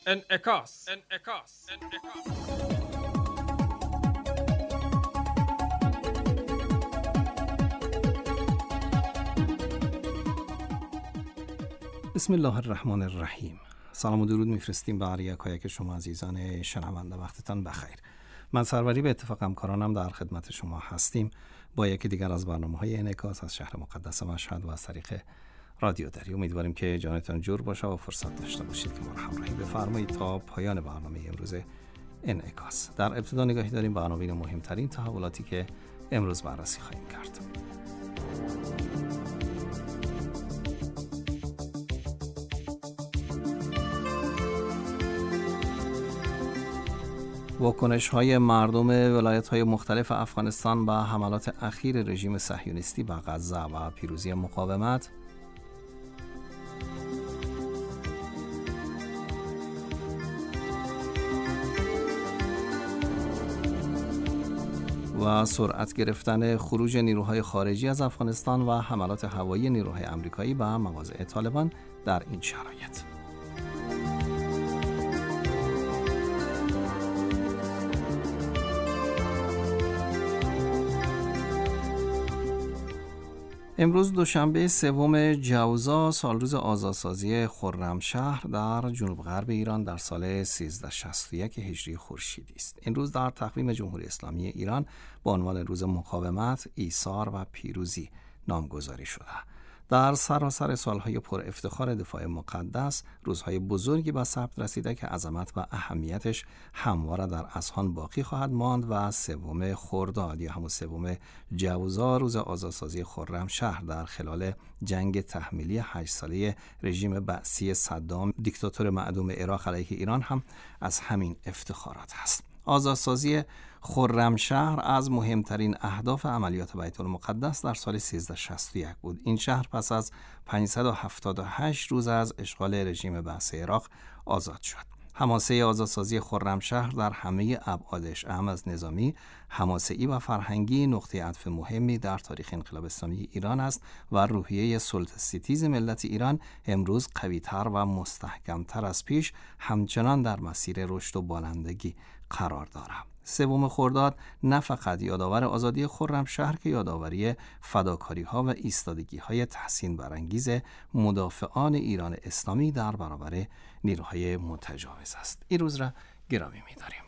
انعکاس. بسم الله الرحمن الرحیم. سلام و درود میفرستیم به هر یک شما عزیزان شنونده. وقتتان بخیر. من سروری به اتفاق همکارانم در خدمت شما هستیم با یکی دیگر از برنامه‌های انعکاس از شهر مقدس مشهد و از طریق رادیو دری. امیدواریم که جانتان جور باشه و فرصت داشته باشید که ما را همراهی بفرمایید تا پایان برنامه امروز انعکاس. در ابتدا نگاهی داریم به عناوین مهمترین تحولاتی که امروز بررسی خواهیم کرد. واکنش‌های مردم ولایت‌های مختلف افغانستان به حملات اخیر رژیم صهیونیستی به غزه و پیروزی مقاومت، و سرعت گرفتن خروج نیروهای خارجی از افغانستان و حملات هوایی نیروهای آمریکایی به مواضع طالبان در این شرایط. امروز دوشنبه 3 جوزا سالروز آزادسازی خرمشهر در جنوب غرب ایران در سال 1361 هجری خورشیدی است. این روز در تقویم جمهوری اسلامی ایران با عنوان روز مقاومت، ایثار و پیروزی نامگذاری شده. در سراسر سالهای پر افتخار دفاع مقدس، روزهای بزرگی به ثبت رسیده که عظمت و اهمیتش همواره در اذهان باقی خواهد ماند و 3 خرداد یا همون 3 جوزا روز آزادسازی خرمشهر در خلال جنگ تحمیلی 8 ساله رژیم بعثی صدام دیکتاتور معدوم عراق علیه ایران هم از همین افتخارات هست. آزادسازی خرمشهر از مهمترین اهداف عملیات بیت المقدس در سال 1361 بود. این شهر پس از 578 روز از اشغال رژیم بعثی عراق آزاد شد. حماسه آزادسازی خرمشهر در همه ابعادش، اهم از نظامی، حماسه‌ای و فرهنگی، نقطه عطف مهمی در تاریخ انقلاب اسلامی ایران است و روحیه سلطه‌ستیز ملت ایران امروز قوی‌تر و مستحکم‌تر از پیش همچنان در مسیر رشد و بالندگی قرار دارد. 3 خرداد نه فقط یادآور آزادی خرمشهر که یادآوری فداکاری‌ها و ایستادگی‌های تحسین برانگیز مدافعان ایران اسلامی در برابر نیروهای متجاوز است. این روز را گرامی می‌داریم.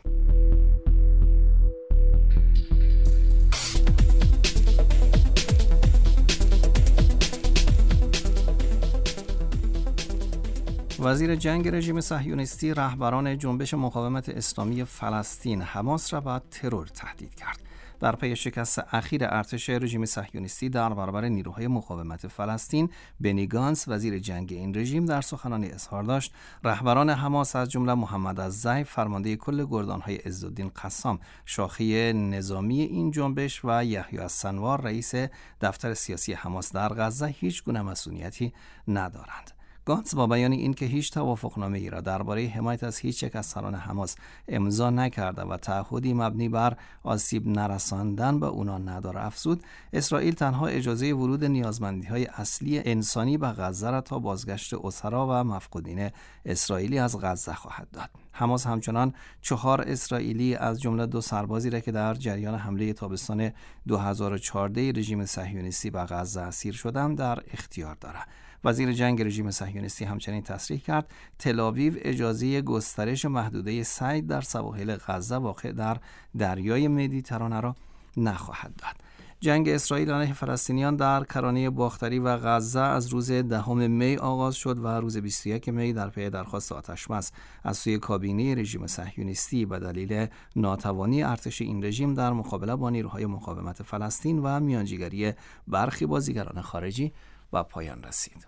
وزیر جنگ رژیم صهیونیستی رهبران جنبش مقاومت اسلامی فلسطین حماس را با ترور تهدید کرد. در پی شکست اخیر ارتش رژیم صهیونیستی در برابر نیروهای مقاومت فلسطین، بنی گانتس وزیر جنگ این رژیم در سخنانی اظهار داشت رهبران حماس از جمله محمد الضیف فرمانده کل گردانهای عزالدین قسام شاخه نظامی این جنبش و یحیی السنوار رئیس دفتر سیاسی حماس در غزه هیچ گونه مسئولیتی ندارند. گانتس با بیان این که هیچ توافقنامه ای را درباره حمایت از هیچ یک از سران حماس امضا نکرده و تعهدی مبنی بر آسیب نرساندن به اونا نداره افزود، اسرائیل تنها اجازه ورود نیازمندی‌های اصلی انسانی به غزه را تا بازگشت اسرا و مفقودین اسرائیلی از غزه خواهد داد. حماس همچنان 4 اسرائیلی از جمله 2 سربازی را که در جریان حمله تابستان 2014 رژیم صهیونیستی به غزه اسیر شدند در اختیار دارد. وزیر جنگ رژیم صهیونیستی همچنین تصریح کرد تل‌آویو اجازه گسترش محدوده صید در سواحل غزه واقع در دریای مدیترانه را نخواهد داد. جنگ اسرائیل علیه فلسطینیان در کرانه باختری و غزه از روز 10 می آغاز شد و روز 21 می در پی درخواست آتش‌بس از سوی کابینه رژیم صهیونیستی به دلیل ناتوانی ارتش این رژیم در مقابله با نیروهای مقاومت فلسطین و میانجیگری برخی بازیگران خارجی به پایان رسید.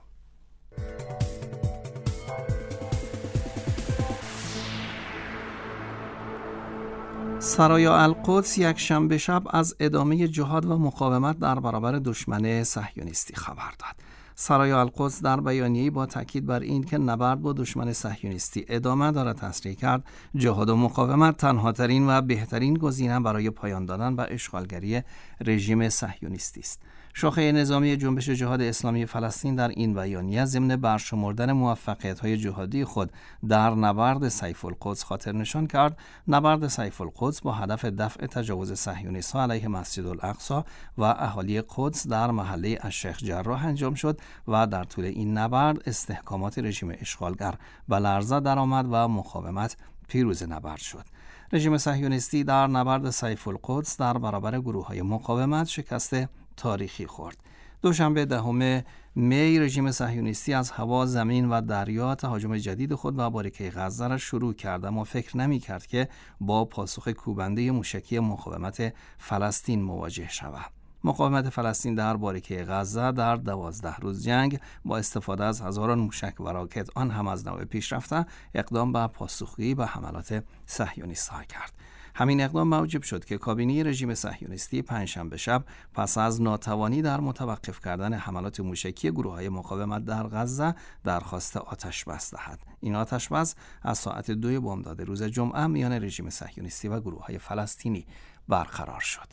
سرایا القدس یک شنبه شب از ادامه جهاد و مقاومت در برابر دشمن صهیونیستی خبر داد. سرایا القدس در بیانیه‌ای با تاکید بر این که نبرد با دشمن صهیونیستی ادامه دارد تصریح کرد جهاد و مقاومت تنها ترین و بهترین گزینه برای پایان دادن به اشغالگری رژیم صهیونیستی است. شاخه نظامی جنبش جهاد اسلامی فلسطین در این بیانیه ضمن برشمردن موفقیت‌های جهادی خود در نبرد سیف القدس خاطر نشان کرد نبرد سیف القدس با هدف دفع تجاوز صهیونیست‌ها علیه مسجد الاقصی و اهالی قدس در محله الشیخ جراح انجام شد و در طول این نبرد استحکامات رژیم اشغالگر به لرزه درآمد و مقاومت پیروز نبرد شد. رژیم صهیونیستی در نبرد سیف القدس در برابر گروه‌های مقاومت شکست تاریخی خورد. دوشنبه 10 می رژیم صهیونیستی از هوا، زمین و دریا تهاجم جدید خود به باریکه غزه را شروع کرد، اما فکر نمی‌کرد که با پاسخ کوبنده موشکی مقاومت فلسطین مواجه شود. مقاومت فلسطین در باریکه غزه در 12 روز جنگ با استفاده از هزاران موشک و راکت، آن هم از نوع پیشرفته، اقدام به پاسخگویی به حملات صهیونیست‌ها کرد. همین اقدام موجب شد که کابینه رژیم صهیونیستی پنجشنبه شب پس از ناتوانی در متوقف کردن حملات موشکی گروه‌های مقاومت در غزه درخواست آتش‌بس دهد. این آتش‌بس از ساعت 2 بامداد روز جمعه میان رژیم صهیونیستی و گروه‌های فلسطینی برقرار شد.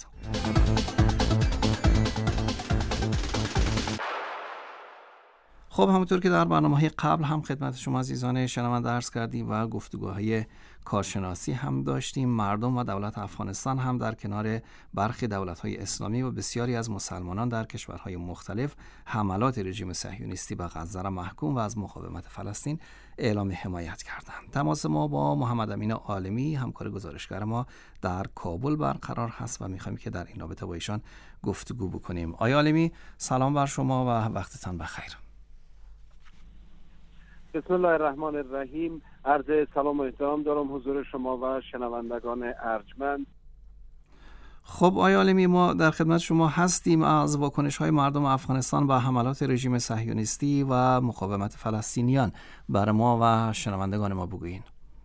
خب همونطور که در برنامه‌های قبل هم خدمت شما عزیزان شنونده عرض کردیم و گفتگوهای کارشناسی هم داشتیم، مردم و دولت افغانستان هم در کنار برخی دولت‌های اسلامی و بسیاری از مسلمانان در کشورهای مختلف حملات رژیم صهیونیستی به غزه را محکوم و از مقاومت فلسطین اعلام حمایت کردند. تماس ما با محمد امین عالمی، همکار گزارشگر ما در کابل برقرار هست و می‌خوایم که در این رابطه با ایشان گفتگو بکنیم. آقای عالمی، سلام بر شما و وقتتان بخیر. بسم الله الرحمن الرحیم. عرض سلام و احترام دارم حضور شما و شنوندگان ارجمند. خب آقای عالمی، ما در خدمت شما هستیم. از واکنش‌های مردم افغانستان به حملات رژیم صهیونیستی و مقاومت فلسطینیان بر ما و شنوندگان ما بگویین.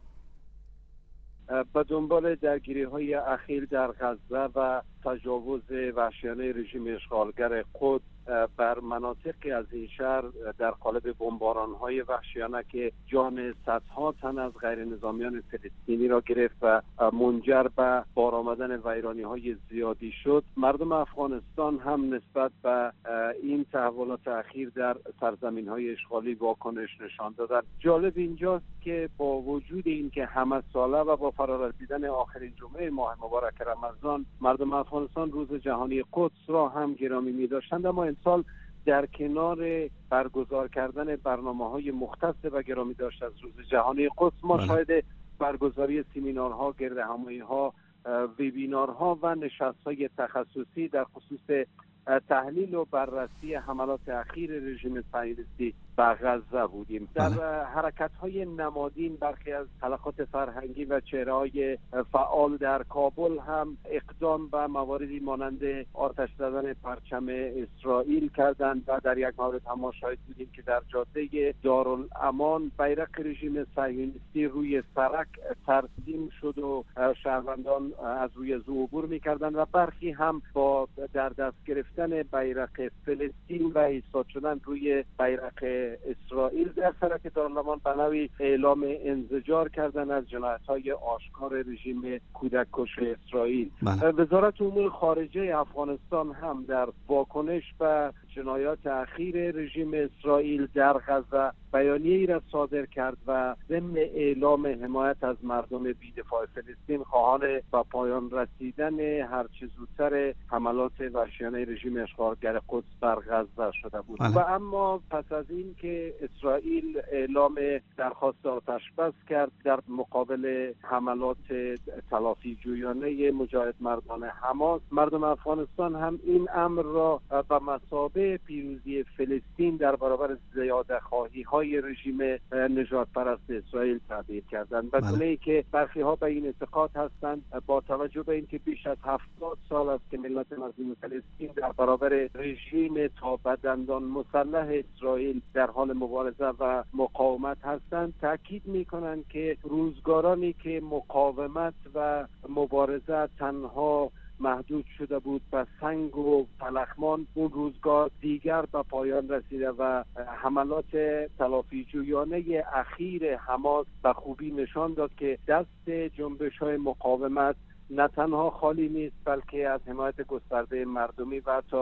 به دنبال درگیری‌های اخیر در غزه و تجاوز وحشیانه رژیم اشغالگر قدس بر مناطقی از این شهر در قالب بمباران‌های وحشیانه که جان صدها تن از غیر نظامیان فلسطینی را گرفت و منجر به بار آمدن ویرانی‌های زیادی شد، مردم افغانستان هم نسبت به این تحولات اخیر در سرزمین‌های اشغالی واکنش نشان دادند. جالب اینجاست که با وجود اینکه همه ساله و با فرارسیدن آخرین جمعه ماه مبارک رمضان مردم افغانستان روز جهانی قدس را هم گرامی می‌داشتند، اما امسال در کنار برگزار کردن برنامه‌های مختص و گرامی داشت از روز جهانی قدس، ما شاهد برگزاری سمینارها، گردهمایی‌ها، وبینارها و نشست‌های تخصصی در خصوص تحلیل و بررسی حملات اخیر رژیم صهیونیستی به غزه بودیم. در حرکت‌های نمادین برخی از حلقات فرهنگی و چهره‌های فعال در کابل هم اقدام به مواردی مانند آتش زدن پرچم اسرائیل کردند و در یک مورد هم ما شاهد بودیم که در جاده دارالامان بیرق رژیم صهیونیستی روی سرک ترسیم شد و شهروندان از روی او عبور می‌کردند و برخی هم با در دست گرفتن بیرق فلسطین و ایستاد شدن روی بیرق اسرائیل در سرک دارالامان به نوعی اعلام انزجار کردن از جنایت‌های آشکار رژیم کودک‌کش اسرائیل. وزارت امور خارجه افغانستان هم در واکنش به جنایات اخیر رژیم اسرائیل در غزه بیانیه‌ای را صادر کرد و ضمن اعلام حمایت از مردم بی‌دفاع فلسطین خواهان به پایان رسیدن هر چه زودتر حملات وحشیانه رژیم اشغالگر قدس بر غزه شده بود. و اما پس از این که اسرائیل اعلام درخواست آتش‌بس کرد در مقابل حملات تلافی جویانه مجاهد مردان حماس، مردم افغانستان هم این امر را به مثابه پیروزی فلسطین در برابر زیاده خواهی های رژیم نژاد پرست اسرائیل تعبیر کردند. بدونه که برخی ها به این اعتقاد هستند با توجه به اینکه بیش از 70 سال است که ملت مظلوم فلسطین در برابر رژیم تا به دندان مسلح اسرائیل در حال مبارزه و مقاومت هستند، تاکید میکنند که روزگارانی که مقاومت و مبارزه تنها محدود شده بود به سنگ و پلخمان، اون روزگار دیگر به پایان رسیده و حملات تلافی جویانه اخیر حماس به خوبی نشان داد که دست جنبش‌های مقاومت نه تنها خالی نیست، بلکه از حمایت گسترده مردمی و حتی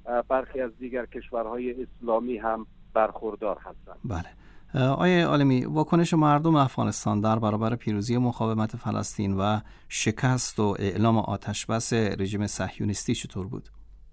برخی از دیگر کشورهای اسلامی هم برخوردار هستند. بله. آقای عالمی، واکنش مردم افغانستان در برابر پیروزی مقاومت فلسطین و شکست و اعلام آتشبس رژیم صهیونیستی چطور بود؟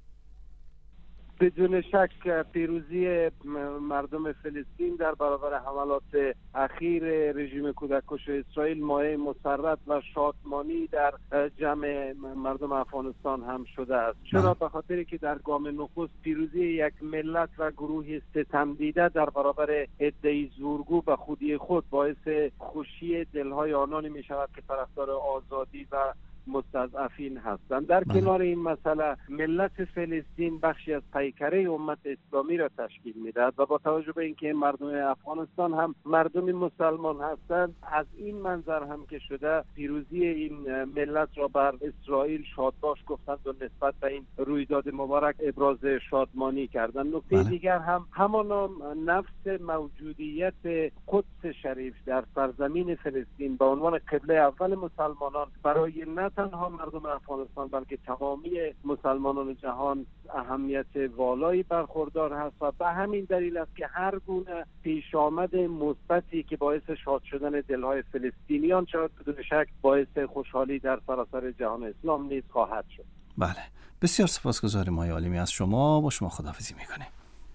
بدون شک پیروزی مردم فلسطین در برابر حملات اخیر رژیم کودککش اسرائیل مایه مسرت و شادمانی در جمع مردم افغانستان هم شده است. چرا؟ به خاطری که در گام نخست پیروزی یک ملت و گروهی ستم دیده در برابر عده‌ای زورگو به خودی خود باعث خوشی دلهای آنانی می شود که طرفدار آزادی و مستضعفین هستند. در کنار این مسئله ملت فلسطین بخشی از پیکره امت اسلامی را تشکیل می‌دهد و با توجه به اینکه مردم افغانستان هم مردم مسلمان هستند، از این منظر هم که شده پیروزی این ملت را بر اسرائیل شادباش گفتند و نسبت به این رویداد مبارک ابراز شادمانی کردند. نکته دیگر هم همانا نفس موجودیت قدس شریف در سرزمین فلسطین به عنوان قبله اول مسلمانان برای نه تنها مردم افغانستان بلکه تمامی مسلمانان جهان اهمیت والایی برخوردار هست و به همین دلیل است که هر گونه پیش آمد مثبتی که باعث شاد شدن دلهای فلسطینیان شود بدون شک باعث خوشحالی در سراسر جهان اسلام نیز خواهد شد. بله، بسیار سپاسگزاریم آقای عالمی. از شما با شما خداحافظی میکنیم.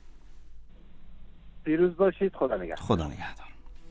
پیروز باشید. خدا نگهدار. خدا نگهدار.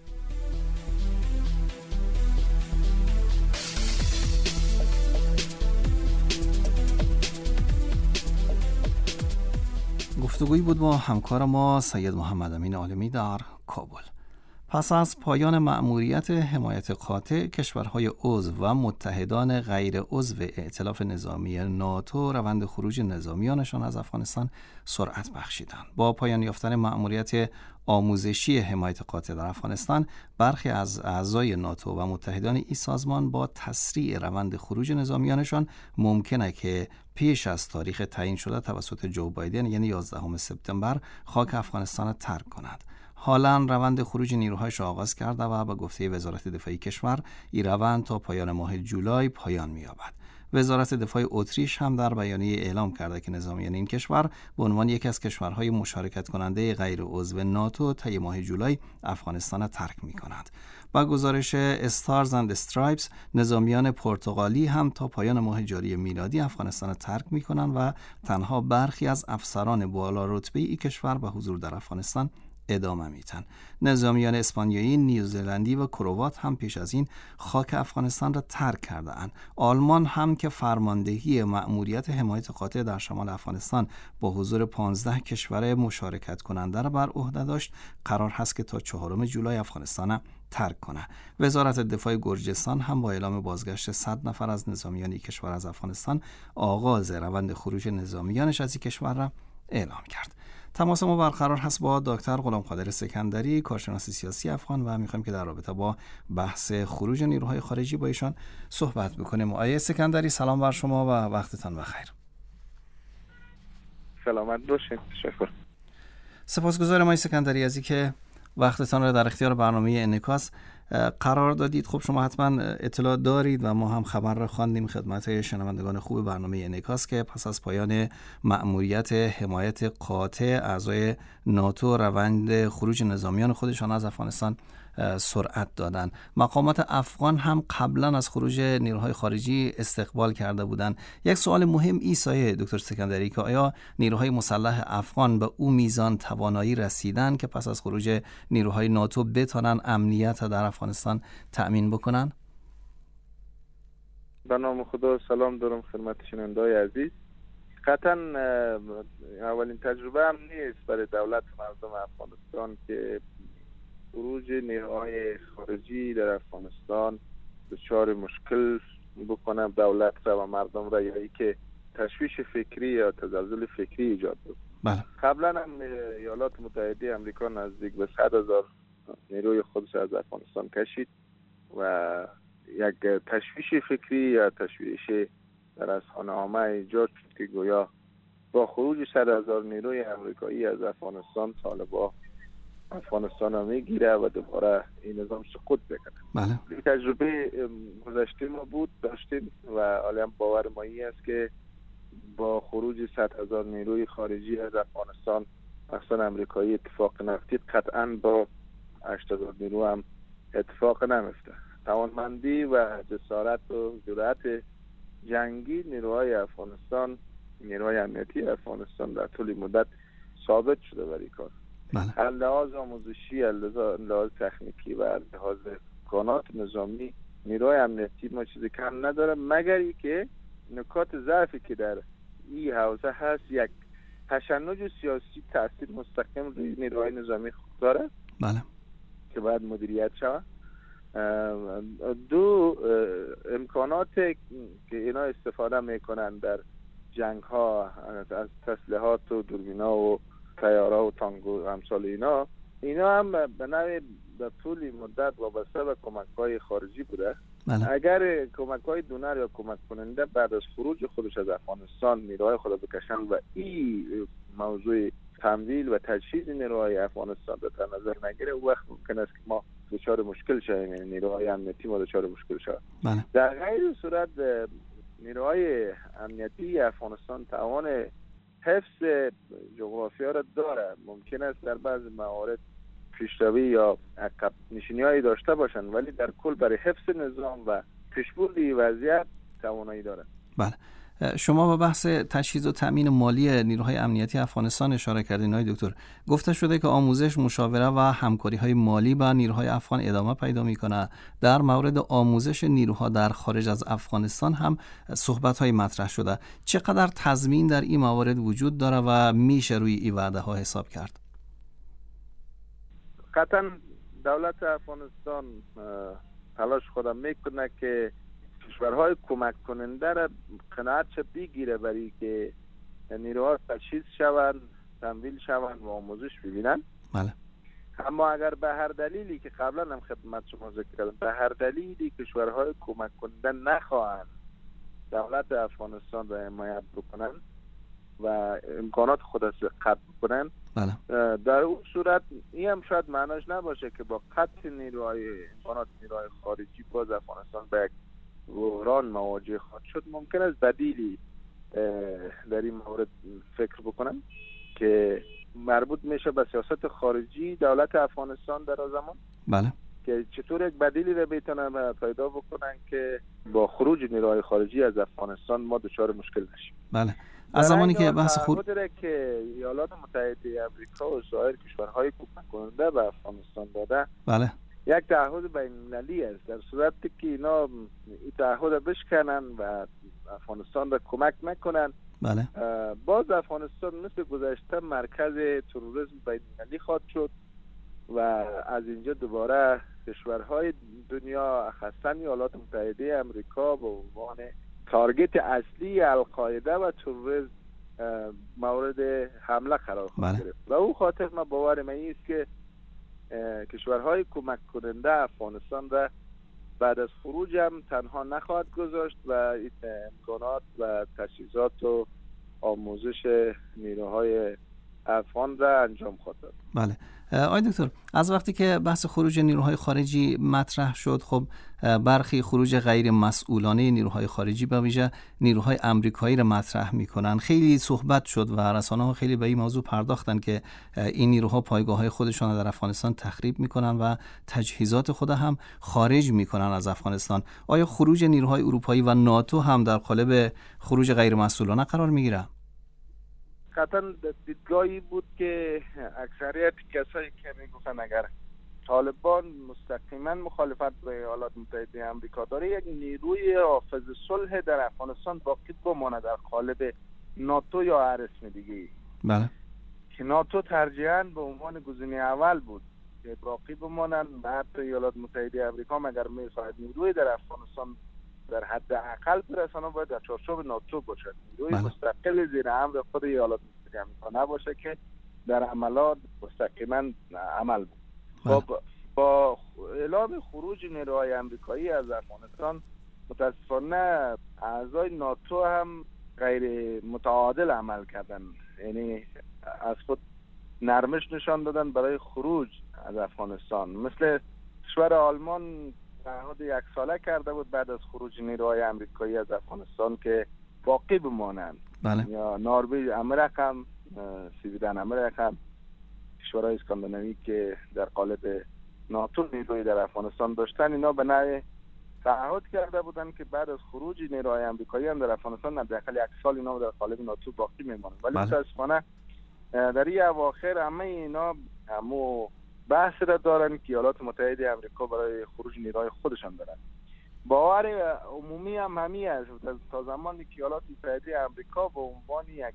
گفتگویی بود با همکار ما سید محمد امین عالمی در کابل. پس از پایان مأموریت حمایت قاطع، کشورهای عضو و متحدان غیر عضو ائتلاف نظامی ناتو روند خروج نظامیانشان از افغانستان سرعت بخشیدند. با پایان یافتن مأموریت آموزشی حمایت قاطع در افغانستان، برخی از اعضای ناتو و متحدان این سازمان با تسریع روند خروج نظامیانشان ممکنه که پیش از تاریخ تعیین شده توسط جو بایدن یعنی 11 سپتامبر خاک افغانستان را ترک کند. حالا روند خروج نیروهایش را آغاز کرده و به گفته وزارت دفاعی کشور این روند تا پایان ماه جولای پایان می‌یابد. وزارت دفاع اتریش هم در بیانیه اعلام کرده که نظامیان این کشور به عنوان یکی از کشورهای مشارکت کننده غیر عضو ناتو طی ماه جولای افغانستان را ترک می‌کنند. با گزارش استارز اند استرایپس، نظامیان پرتغالی هم تا پایان ماه جاری میلادی افغانستان را ترک می‌کنند و تنها برخی از افسران بالا رتبه این کشور به حضور در افغانستان ادامه میتن. نظامیان اسپانیایی، نیوزلندی و کروات هم پیش از این خاک افغانستان را ترک کرده اند. آلمان هم که فرماندهی مأموریت حمایت قاطع در شمال افغانستان با حضور 15 کشور مشارکت کننده را بر عهده داشت، قرار هست که تا 4 جولای افغانستان را ترک کنه. وزارت دفاع گرجستان هم با اعلام بازگشت 100 نفر از نظامیان این کشور از افغانستان آغاز روند خروج نظامیانش از این کشور را اعلام کرد. تماس ما برقرار هست با دکتر غلامقادر سکندری، کارشناس سیاسی افغان و میخوایم که در رابطه با بحث خروج نیروهای خارجی با ایشان صحبت بکنیم. آقای سکندری، سلام بر شما و وقتتان بخیر. سلامت باشید. تشکر. سپاسگزارم آقای سکندری از اینکه وقتتان را در اختیار برنامه انعکاس قرار دادید. خب شما حتما اطلاع دارید و ما هم خبر را خواندیم خدمت شنوندگان خوب برنامه انعکاس که پس از پایان مأموریت حمایت قاطع اعضای ناتو روند خروج نظامیان خودشان از افغانستان سرعت دادن. مقامات افغان هم قبلا از خروج نیروهای خارجی استقبال کرده بودند. یک سوال مهم ایسایه دکتر سکندری که آیا نیروهای مسلح افغان به او میزان توانایی رسیدن که پس از خروج نیروهای ناتو بتونن امنیت در افغانستان تأمین بکنن؟ به نام خدا سلام دارم خدمت شنونده‌های عزیز. قطعا اولین تجربه هم نیست برای دولت مردم افغانستان که خروج نیروهای خارجی در افغانستان دچار مشکل بکنه دولت را و مردم را، یا ای که تشویش فکری یا تزلزل فکری ایجاد بود. بله. قبلا هم ایالات متحده آمریکا نزدیک به 100,000 نیروی خودش از افغانستان کشید و یک تشویش فکری یا تشویش در اذهان‌عامه ایجاد شد که گویا با خروج 100,000 نیروی آمریکایی از افغانستان طالبان افغانستان را میگیره و دوباره این نظام سقوط بکنه. بله. این تجربه گذشته ما بود داشتیم و حالا هم باور ما این است که با خروج 100,000 نیروی خارجی از افغانستان اصلا امریکایی اتفاق نیفتید، قطعا با 80,000 نیرو هم اتفاق نمیفته. توانمندی و جسارت و جرأت جنگی نیروهای افغانستان، نیروهای امنیتی افغانستان در طول مدت ثابت شده برای کار. از لحاظ آموزشی، از لحاظ تکنیکی و از لحاظ امکانات نظامی نیروهای امنیتی ما چیزی کم نداره، مگر ای که نکات ضعفی که در این حوزه هست، یک تشنج سیاسی تاثیر مستقیم روی نیروهای نظامی داره که باید مدیریت شود. دو، امکانات که اینا استفاده میکنن در جنگ ها از تسلیحات و دوربینا و طیاره و تانک و امثال اینا هم به نوع در طول مدت وابسته به کمک های خارجی بوده. اگر کمک های دونر یا کمک کننده بعد از خروج خودش از افغانستان نیروهای خود بکشن و این موضوع تمویل و تجهیز نیروهای افغانستان را در نظر نگیره، او وقت ممکن است که ما دچار مشکل شویم، یعنی نیروهای امنیتی ما دچار مشکل شود. در غیر صورت نیروهای امنیتی افغانستان توان حفظ جغرافیا را داره. ممکن است در بعض موارد پیشروی یا عقب نشینی‌هایی داشته باشند، ولی در کل برای حفظ نظام و پیشبردی وضعیت توانایی داره. بله. شما به بحث تجهیز و تأمین مالی نیروهای امنیتی افغانستان اشاره کردین آقای دکتر. گفته شده که آموزش، مشاوره و همکاری‌های مالی با نیروهای افغان ادامه پیدا می‌کنه. در مورد آموزش نیروها در خارج از افغانستان هم صحبت‌های مطرح شده. چقدر تضمین در این موارد وجود داره و میشه روی این وعده‌ها حساب کرد؟ قطعاً دولت افغانستان تلاش خود میکنه که کشورهای کمک کننده را قناعت بگیره برای که نیروها تجهیز شوند، تمویل شوند و آموزش ببینن. بله. اما اگر به هر دلیلی که قبلا هم خدمت شما ذکر کردم، به هر دلیلی کشورهای کمک کننده نخواهند دولت افغانستان را حمایت بکنن و امکانات خود را قطع بکنن، بله. در اون صورت این هم شاید معناش نباشه که با قطع امکانات نیروهای خارجی باز افغانستان به یک بحران مواجه خواهد شد. ممکن است بدیلی در این مورد فکر بکنم که مربوط میشه به سیاست خارجی دولت افغانستان در زمان. بله. که چطور یک بدیلی رو بتونن پیدا بکنن که با خروج نیروهای خارجی از افغانستان ما دچار مشکل نشیم. بله. از زمانی که بحث خروج که ایالات متحده آمریکا و سایر کشورهای کمک کننده به افغانستان داده، بله، یک تعهد بین‌المللی است. در صورتی که اینا این تعهد بشکنن و افغانستان را کمک نکنن، بله، باز افغانستان مثل گذشته مرکز تروریسم بین‌المللی خواهد شد و از اینجا دوباره کشورهای دنیا خاصه ایالات متحده آمریکا به عنوان تارگت اصلی القاعده و تروریسم مورد حمله قرار خواهد گرفت. و او خاطر ما باورم است که کشورهای کمک کننده افغانستان را بعد از خروج هم تنها نخواهد گذاشت و امکانات و تجهیزات و آموزش نیروهای افغان را انجام خواهد داد. بله. آقای دکتر، از وقتی که بحث خروج نیروهای خارجی مطرح شد، خب برخی خروج غیر مسئولانه نیروهای خارجی به ویژه نیروهای آمریکایی را مطرح میکنن. خیلی صحبت شد و رسانه‌ها خیلی به این موضوع پرداختن که این نیروها پایگاه‌های خودشان در افغانستان تخریب میکنن و تجهیزات خود هم خارج میکنن از افغانستان. آیا خروج نیروهای اروپایی و ناتو هم در قالب خروج غیر مسئولانه قرار میگیره؟ قطعا دیدگاهی بود که اکثریت کسایی که میگفتن اگر طالبان مستقیما مخالفت با ایالات متحده آمریکا داره، یک نیروی حافظ صلح در افغانستان باقی بمانه در قالب ناتو یا هر اسم دیگه. بله. که ناتو ترجیحاً به عنوان گزینه اول بود که باقی بمانن و حتی ایالات متحده آمریکا مگر میخواهد نیروی در افغانستان در حد اقل برسانه باید در چارچوب ناتو باشد، نیروی مستقل زیر امر خود ایالات متحده آمریکا نباشه که در عملات مستقیما عمل بود. با اعلام خروج نیروهای آمریکایی از افغانستان متاسفانه اعضای ناتو هم غیر متعادل عمل کردن، یعنی از خود نرمش نشان دادن برای خروج از افغانستان. مثل کشور آلمان تعهد یک ساله کرده بود بعد از خروج نیروهای آمریکایی از افغانستان که باقی بمانند. بله. یا نروژ امریکا هم، سویدن امریکا هم، کشورهای اسکاندیناوی که در قالب ناتو نیروی در افغانستان داشتن، اینا به نوعی تعهد کرده بودن که بعد از خروج نیروهای آمریکایی هم در افغانستان حداقل 1 سال اینا در قالب ناتو باقی میمونن. ولی متاسفانه در این اواخر همه اینا همو بحث را دارن که ایالات متحده آمریکا برای خروج نیروهای خودشان دارن. باور عمومی هم همی است تا زمانی که ایالات متحده آمریکا به عنوان یک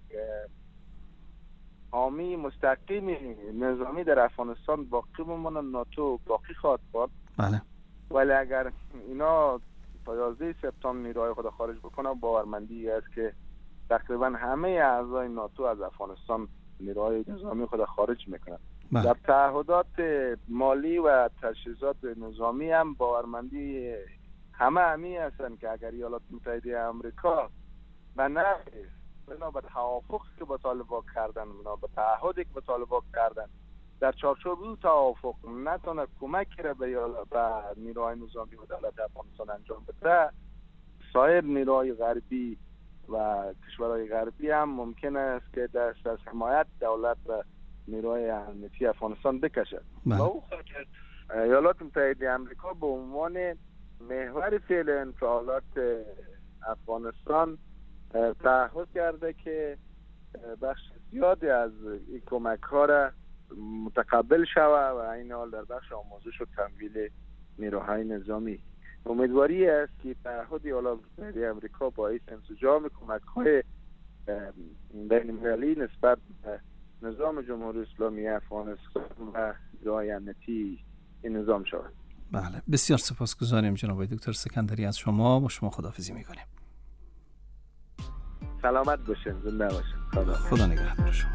حامی مستقیم نظامی در افغانستان باقی بمونن، ناتو باقی خواهد بود. بله. ولی اگر اینا تا 11 سپتامبر نیروهای خود خارج بکنن، باورمندی است که تقریبا همه اعضای ناتو از افغانستان نیروهای نظامی خود خارج میکنن. در تعهدات مالی و تجهیزات نظامی هم باورمندی همه همی هستن که اگر ایالات متحده آمریکا بنا به توافقی که با طالبان کردن، بنا به تعهدی که با طالبان کردن، در چارچوب او توافق نتونه کمکی را به نیروهای نظامی و دولت افغانستان انجام بده، سایر نیروهای غربی و کشورهای غربی هم ممکن است که دست از حمایت دولت و نیروهای امنیتی افغانستان بکشد. با او خاطر ایالات متحده آمریکا به عنوان محور فعل انفعالات افغانستان تعهد کرده که بخش زیادی از این کمک ها را متقبل شود و این حال در بخش آموزش و تمویل نیروهای نظامی. امیدواری است که تعهد ایالات متحده آمریکا باعث انسجام کمک های بین‌المللی نسبت به نظام جمهوری اسلامی افغانستان و نیروهای امنیتی این نظام شود. بله، بسیار سپاسگزاریم جناب دکتر سکندری از شما. با شما خداحافظی می‌کنیم. سلامت باشین، زنده باشین. خدا نگهدار شما.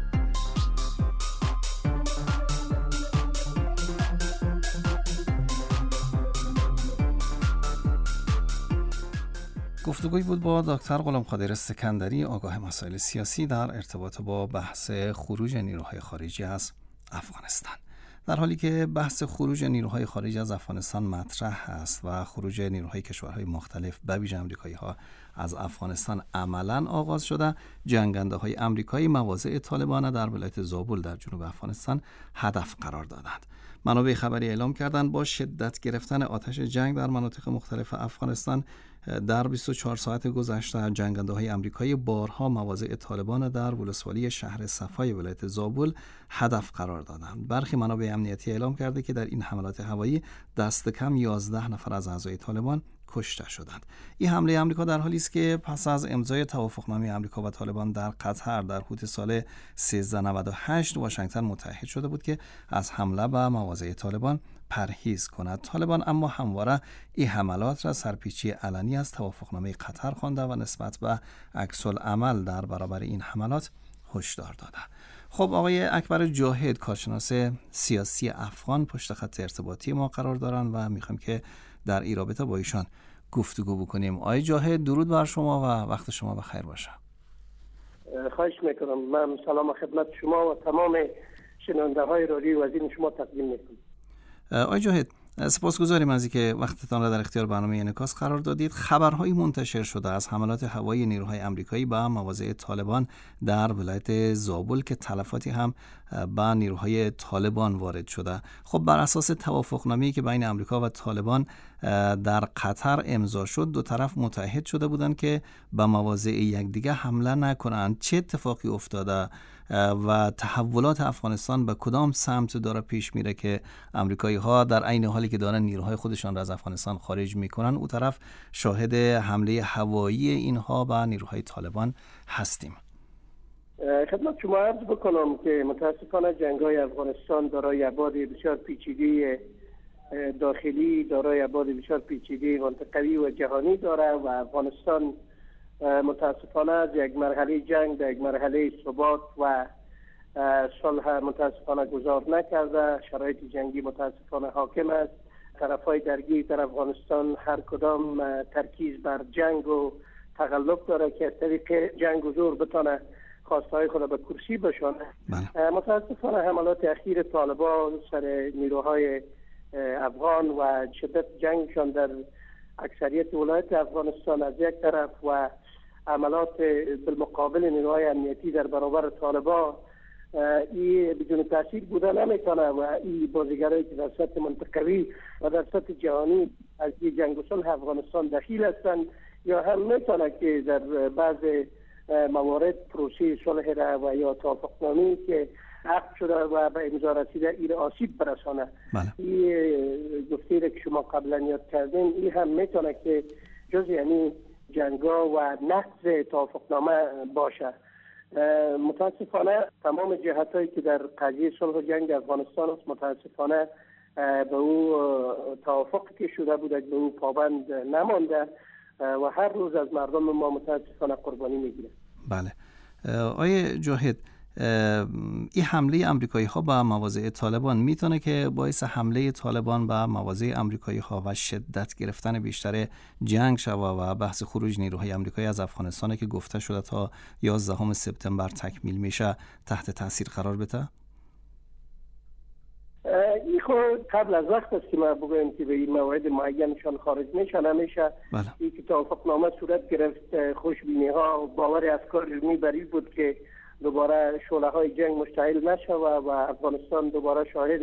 گفتگوی بود با دکتر غلامقادر سکندری، آگاه مسائل سیاسی در ارتباط با بحث خروج نیروهای خارجی از افغانستان. در حالی که بحث خروج نیروهای خارجی از افغانستان مطرح است و خروج نیروهای کشورهای مختلف به ویژه آمریکایی‌ها از افغانستان عملاً آغاز شده، جنگنده‌های آمریکایی مواضع طالبان در ولایت زابل در جنوب افغانستان هدف قرار دادند. منابع خبری اعلام کردند با شدت گرفتن آتش جنگ در مناطق مختلف افغانستان در 24 ساعت گذشته جنگنده‌های آمریکایی بارها مواضع طالبان در ولسوالی شهر صفای ولایت زابل هدف قرار دادند. برخی منابع امنیتی اعلام کرده که در این حملات هوایی دست کم 11 نفر از اعضای طالبان کشته شدند. این حمله آمریکا در حالی است که پس از امضای توافقنامه آمریکا و طالبان در قطر در حدود سال 1398 واشنگتن متحد شده بود که از حمله به مواضع طالبان پرهیز کند. طالبان اما همواره این حملات را سرپیچی علنی از توافقنامه قطر خوانده و نسبت به عکس‌العمل در برابر این حملات هشدار داده. خب آقای اکبر جاهد، کارشناس سیاسی افغان، پشت خط ارتباطی ما قرار دارند و میخوایم که در این رابطه با ایشان گفتگو بکنیم. آقای جاهد، درود بر شما و وقت شما بخیر باشه. خواهش میکنم. من سلام خدمت شما و تمام شنونده های رادیو وزین شما تقدیم میکنم. آقای جاهد، سپاسگزاریم از اینکه وقتتان را در اختیار برنامه انعکاس قرار دادید. خبرهایی منتشر شده از حملات هوایی نیروهای آمریکایی به مواضع طالبان در ولایت زابل که تلفاتی هم به نیروهای طالبان وارد شده. خب بر اساس توافقنامه‌ای که بین آمریکا و طالبان در قطر امضا شد، دو طرف متحد شده بودند که به مواضع یکدیگر حمله نکنند. چه اتفاقی افتاده و تحولات افغانستان به کدام سمت داره پیش میره که آمریکایی‌ها در عین حالی که دارن نیروهای خودشان را از افغانستان خارج میکنن، اون طرف شاهد حمله هوایی اینها به نیروهای طالبان هستیم؟ خدمت شما عرض بکنم که متاسفانه جنگ‌های افغانستان دارای ابعاد بسیار پیچیده داخلی، دارای ابعاد بسیار پیچیده منطقوی و جهانی داره و افغانستان متاسفانه از یک مرحله جنگ به یک مرحله ثبات و صلح متاسفانه گذار نکرده. شرایط جنگی متاسفانه حاکم است. طرفای درگیر در افغانستان هر کدام ترکیز بر جنگ و تغلب داره که از طریق جنگ و زور بتونه خواستهای خود به کرسی بشونه. متاسفانه حملات اخیر طالبان سر نیروهای افغان و شدت جنگشان در اکثریت ولایت افغانستان از یک طرف و عملات بالمقابل نیروهای امنیتی در برابر طالبان این بدون تاثیر بوده نمیتونه و این بازیگرایی که در سطح منطقوی و در سطح جهانی از این جنگ و صلح افغانستان دخیل هستند یا هم میتونه که در بعض موارد پروسه صلح را و یا توافقنامه‌ای که عقد شده و به امضا رسیده این آسیب برسانه. این گفته که شما قبلا یاد کردین این هم میتونه که جز یعنی جنگا و نقض توافقنامه باشه. متاسفانه تمام جهتایی که در قضیه صلح و جنگ افغانستان است متاسفانه به او توافقی که شده بوده به او پابند نمانده و هر روز از مردم ما متاسفانه قربانی میگیره. بله آقای جاهد، این حمله امریکایی ها به مواضع طالبان میتونه که باعث حمله طالبان به مواضع امریکایی ها و شدت گرفتن بیشتر جنگ شود و بحث خروج نیروهای امریکایی از افغانستان که گفته شده تا 11 سپتامبر تکمیل میشه تحت تاثیر قرار بده؟ این خود قبل از وقت است که ما بگویم که به این موعد معینشان خارج نمیشه. این که توافقنامه صورت گرفت، خوشبینی ها و باور افکار علمی بر این بود که دوباره شعله های جنگ مشتعل نشه و افغانستان دوباره شاهد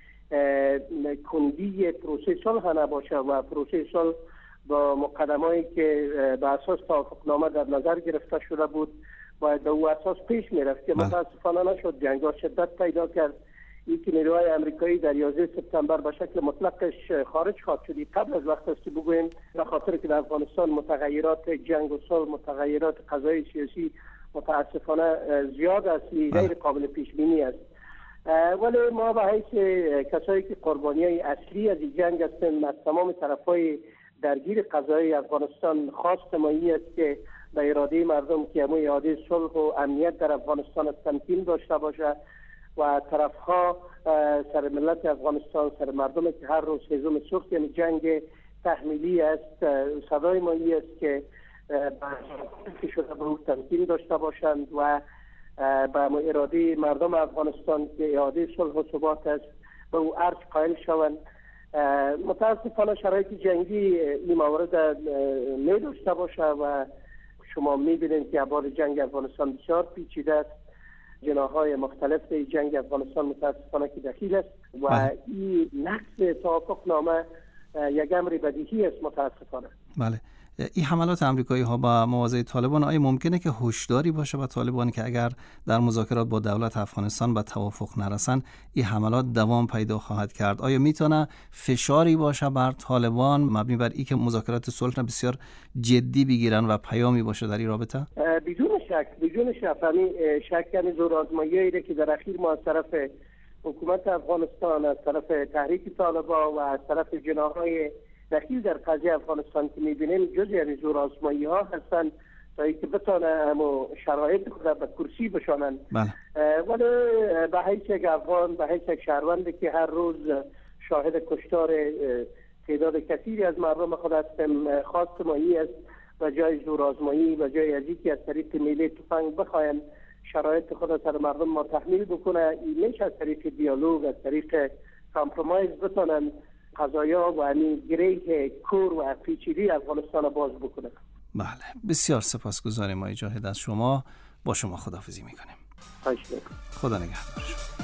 کندی پروسه صلح نباشه و پروسه صلح با مقدماتی که به اساس توافقنامه در نظر گرفته شده بود باید به او اساس پیش میرفت که متاسفانه نشد. جنگ ها شدت پیدا کرد. این که نیروهای امریکایی در 11 سپتامبر به شکل مطلقش خارج خواهد شد قبل از وقت است که بگویم، به خاطر که در افغانستان متغیرات جنگ و صلح، متغیرات قضایی سیاسی متاسفانه زیاد است، غیر قابل پیش بینی است. ولی ما به حیث کسایی که قربانیای اصلی از این جنگ هستند از تمام طرفای درگیر قضایی افغانستان خواست ما این است که به اراده مردم که همون اعاده صلح و امنیت در افغانستان تمکین داشته باشه و طرفها سر ملت افغانستان، سر مردم که هر روز هزم سخت یعنی جنگ تحمیلی است، صدای ما این است که که شده به او تمکین داشته باشند و به اراده مردم افغانستان که اعاده صلح و ثبات است به او ارج قائل شوند. متاسفانه شرایط جنگی این موارد می داشته باشه و شما می بینید که ابعاد جنگ افغانستان بسیار پیچیده است. جناح‌های مختلف جنگ افغانستان متاسفانه که دخیل است و این نقض توافقنامه یک امر بدیهی است متاسفانه. بله. این حملات امریکایی ها با مواضع طالبان آیا ممکنه که هشداری باشه با طالبان که اگر در مذاکرات با دولت افغانستان به توافق نرسن این حملات دوام پیدا خواهد کرد؟ آیا میتونه فشاری باشه بر طالبان مبنی بر اینکه مذاکرات صلح را بسیار جدی بگیرن و پیامی باشه در این رابطه؟ بدون شک شک یعنی زورآزمایی‌ای که در اخیر ما از طرف حکومت افغانستان، از طرف تحریک طالبان و از طرف جناح‌های دخیل در قضیه افغانستان که می‌بینیم جز یعنی زورآزمایی‌ها هستند تا اینکه بتونه همو شرایط خود به کرسی بشانند. ولی به حیث یک افغان، به حیث یک شهروندی که هر روز شاهد کشتار تعداد کثیری از مردم خود هستیم، خواست ما این است و جای زورآزمایی و جای از اینکه از طریق میله تفنگ بخواین شرایط خود سر مردم ما تحمیل بکنه، این میشه از طریق دیالوگ، از طریق کامپرومایز بتونن قضایا و همین گره کور و پیچیدگی افغانستان باز بکنه. بله، بسیار سپاسگزاریم آقای جاهد از شما. با شما خداحافظی میکنیم. خدا نگهدار شما.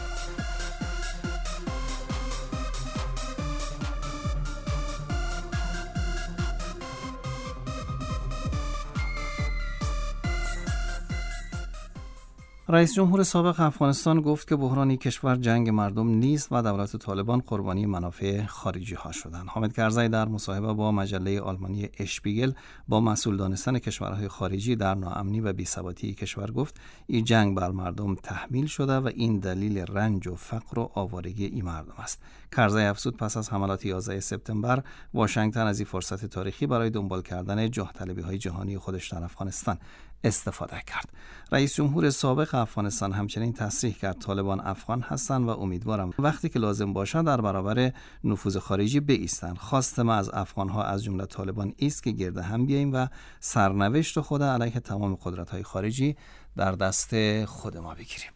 رئیس جمهور سابق افغانستان گفت که بحران کشور جنگ مردم نیست و دولت طالبان قربانی منافع خارجی ها شدند. حامد کرزی در مصاحبه با مجله آلمانی اشپیگل با مسئول دانستن کشورهای خارجی در ناامنی و بی‌ثباتی کشور گفت این جنگ بر مردم تحمیل شده و این دلیل رنج و فقر و آوارگی این مردم است. کرزی افزود پس از حملات 11 سپتامبر واشنگتن از این فرصت تاریخی برای دنبال کردن جاه طلبی‌های جهانی خودش در افغانستان استفاده کرد. رئیس جمهور سابق افغانستان همچنین تصریح کرد طالبان افغان هستند و امیدوارم وقتی که لازم باشد در برابر نفوذ خارجی بایستند. خواست ما از افغانها از جمله طالبان است که گرد هم بیاییم و سرنوشت خود علیه تمام قدرت‌های خارجی در دست خود ما بگیریم.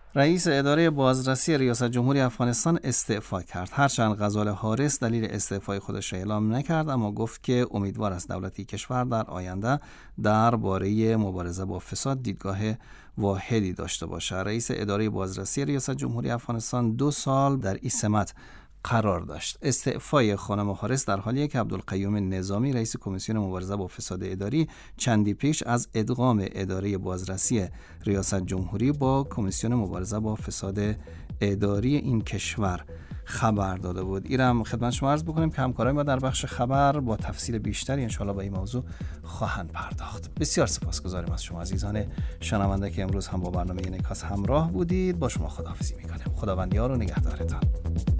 رئیس اداره بازرسی ریاست جمهوری افغانستان استعفا کرد. هرچند غزال حارس دلیل استعفای خودش را اعلام نکرد، اما گفت که امیدوار است دولتی کشور در آینده درباره مبارزه با فساد دیدگاه واحدی داشته باشد. رئیس اداره بازرسی ریاست جمهوری افغانستان 2 سال در این سمت قرار داشت. استعفای خانم حارس در حالیه که عبدالقیوم نظامی رئیس کمیسیون مبارزه با فساد اداری چندی پیش از ادغام اداره بازرسی ریاست جمهوری با کمیسیون مبارزه با فساد اداری این کشور خبر داده بود. ایرم خدمت شما عرض بکنیم که همکارای ما در بخش خبر با تفصیل بیشتری انشاءالله با این موضوع خواهند پرداخت. بسیار سپاسگزاریم از شما عزیزان شنونده که امروز هم با برنامه انعکاس همراه بودید. با شما خداحافظی میکنم. خداوند یار و نگهدارتان.